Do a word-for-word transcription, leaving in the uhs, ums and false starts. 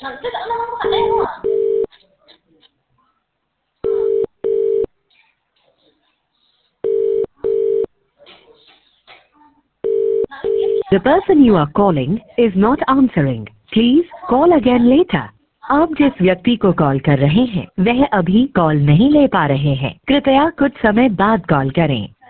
Nanti tak nama aku tak tengok. The person you are calling is not answering. Please call again later. आप जिस व्यक्ति को call कर रहे हैं वह अभी कॉल नहीं ले पा रहे हैं। कृपया कुछ समय बाद कॉल करें।